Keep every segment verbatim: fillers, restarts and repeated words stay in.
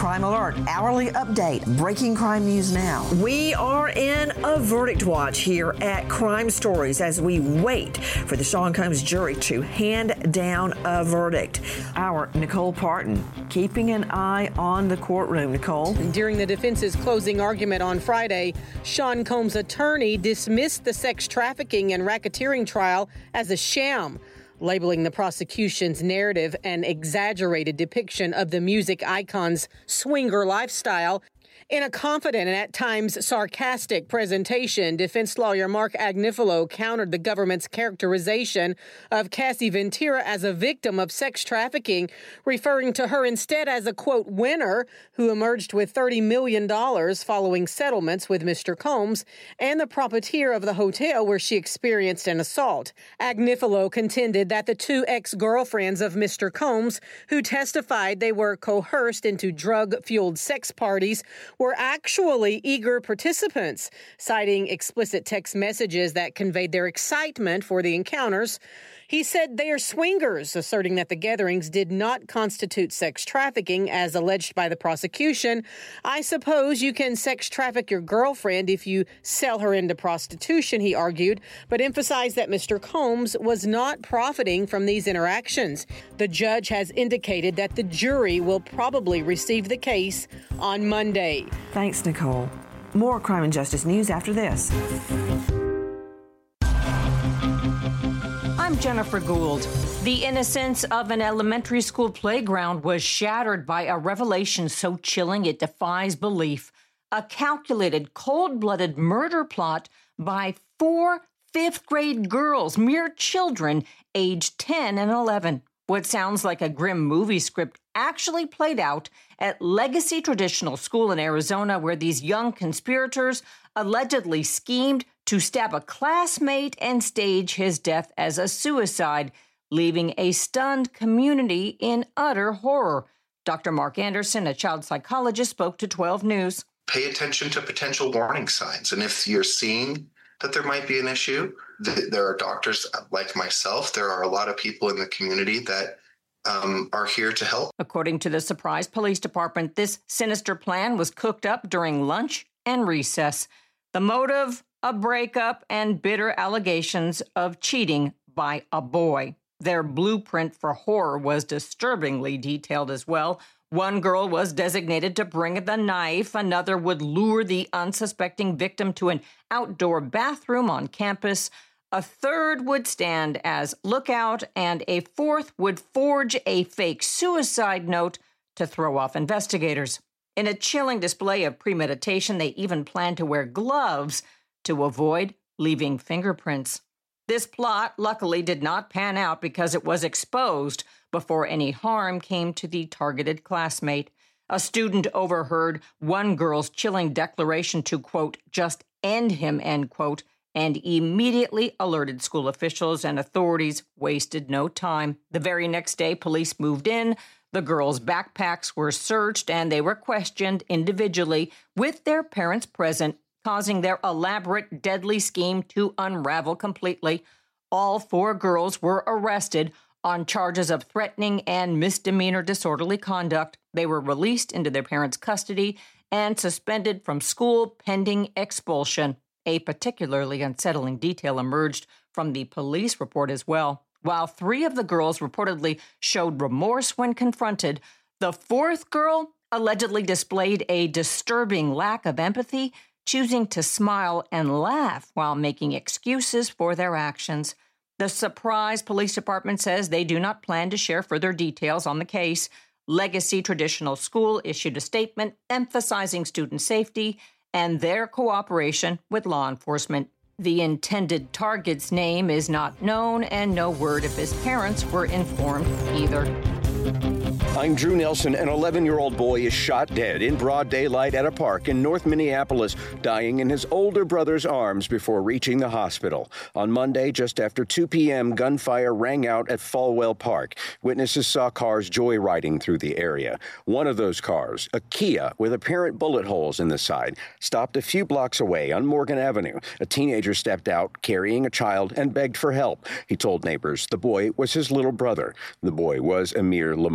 Crime Alert, hourly update, breaking crime news now. We are in a verdict watch here at Crime Stories as we wait for the Sean Combs jury to hand down a verdict. Our Nicole Parton keeping an eye on the courtroom. Nicole? During the defense's closing argument on Friday, Sean Combs' attorney dismissed the sex trafficking and racketeering trial as a sham, labeling the prosecution's narrative an exaggerated depiction of the music icon's swinger lifestyle. In a confident and at times sarcastic presentation, defense lawyer Mark Agnifilo countered the government's characterization of Cassie Ventura as a victim of sex trafficking, referring to her instead as a, quote, winner who emerged with thirty million dollars following settlements with Mister Combs and the proprietor of the hotel where she experienced an assault. Agnifilo contended that the two ex-girlfriends of Mister Combs, who testified they were coerced into drug-fueled sex parties, were actually eager participants, citing explicit text messages that conveyed their excitement for the encounters. He said they are swingers, asserting that the gatherings did not constitute sex trafficking as alleged by the prosecution. I suppose you can sex traffic your girlfriend if you sell her into prostitution, he argued, but emphasized that Mister Combs was not profiting from these interactions. The judge has indicated that the jury will probably receive the case on Monday. Thanks, Nicole. More crime and justice news after this. I'm Jennifer Gould. The innocence of an elementary school playground was shattered by a revelation so chilling it defies belief. A calculated, cold-blooded murder plot by four fifth-grade girls, mere children, aged ten and eleven. What sounds like a grim movie script actually played out at Legacy Traditional School in Arizona, where these young conspirators allegedly schemed to stab a classmate and stage his death as a suicide, leaving a stunned community in utter horror. Doctor Mark Anderson, a child psychologist, spoke to twelve News. Pay attention to potential warning signs. And if you're seeing that there might be an issue, th- there are doctors like myself. There are a lot of people in the community that um, are here to help. According to the Surprise Police Department, this sinister plan was cooked up during lunch and recess. The motive, a breakup and bitter allegations of cheating by a boy. Their blueprint for horror was disturbingly detailed as well. One girl was designated to bring the knife. Another would lure the unsuspecting victim to an outdoor bathroom on campus. A third would stand as lookout, and a fourth would forge a fake suicide note to throw off investigators. In a chilling display of premeditation, they even planned to wear gloves to avoid leaving fingerprints. This plot, luckily, did not pan out because it was exposed before any harm came to the targeted classmate. A student overheard one girl's chilling declaration to, quote, just end him, end quote, and immediately alerted school officials, and authorities wasted no time. The very next day, police moved in. The girls' backpacks were searched, and they were questioned individually with their parents present, causing their elaborate, deadly scheme to unravel completely. All four girls were arrested on charges of threatening and misdemeanor disorderly conduct. They were released into their parents' custody and suspended from school pending expulsion. A particularly unsettling detail emerged from the police report as well. While three of the girls reportedly showed remorse when confronted, the fourth girl allegedly displayed a disturbing lack of empathy, choosing to smile and laugh while making excuses for their actions. The Surprise Police Department says they do not plan to share further details on the case. Legacy Traditional School issued a statement emphasizing student safety and their cooperation with law enforcement. The intended target's name is not known, and no word if his parents were informed either. I'm Drew Nelson. An eleven-year-old boy is shot dead in broad daylight at a park in North Minneapolis, dying in his older brother's arms before reaching the hospital. On Monday, just after two p.m., gunfire rang out at Falwell Park. Witnesses saw cars joyriding through the area. One of those cars, a Kia with apparent bullet holes in the side, stopped a few blocks away on Morgan Avenue. A teenager stepped out carrying a child and begged for help. He told neighbors the boy was his little brother. The boy was Amir Lamar A.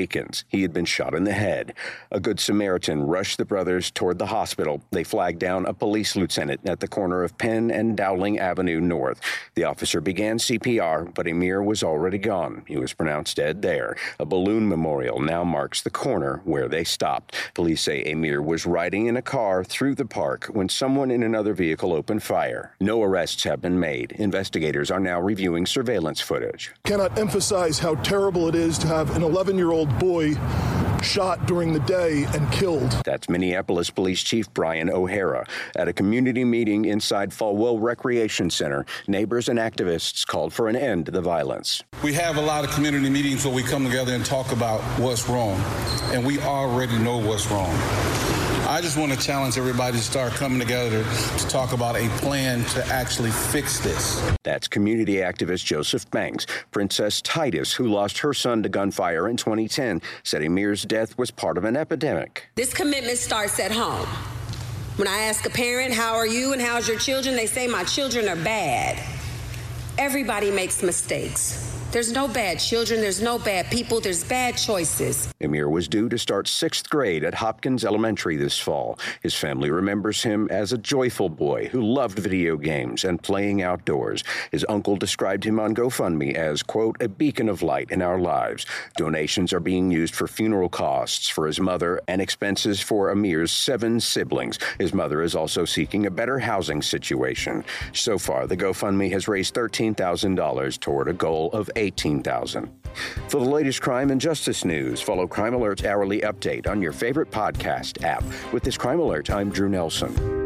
Aikens. He had been shot in the head. A Good Samaritan rushed the brothers toward the hospital. They flagged down a police lieutenant at the corner of Penn and Dowling Avenue North. The officer began C P R, but Amir was already gone. He was pronounced dead there. A balloon memorial now marks the corner where they stopped. Police say Amir was riding in a car through the park when someone in another vehicle opened fire. No arrests have been made. Investigators are now reviewing surveillance footage. Cannot emphasize how terrible it is to have an eleven-year-old boy shot during the day and killed. That's Minneapolis Police Chief Brian O'Hara. At a community meeting inside Falwell Recreation Center, neighbors and activists called for an end to the violence. We have a lot of community meetings where we come together and talk about what's wrong, and we already know what's wrong. I just want to challenge everybody to start coming together to talk about a plan to actually fix this. That's community activist Joseph Banks. Princess Titus, who lost her son to gunfire in twenty ten, said Amir's death was part of an epidemic. This commitment starts at home. When I ask a parent, how are you and how's your children, they say my children are bad. Everybody makes mistakes. There's no bad children, there's no bad people, there's bad choices. Amir was due to start sixth grade at Hopkins Elementary this fall. His family remembers him as a joyful boy who loved video games and playing outdoors. His uncle described him on GoFundMe as, quote, a beacon of light in our lives. Donations are being used for funeral costs for his mother and expenses for Amir's seven siblings. His mother is also seeking a better housing situation. So far, the GoFundMe has raised thirteen thousand dollars toward a goal of eighteen thousand dollars. For the latest crime and justice news, follow Crime Alert's hourly update on your favorite podcast app. With this Crime Alert, I'm Drew Nelson.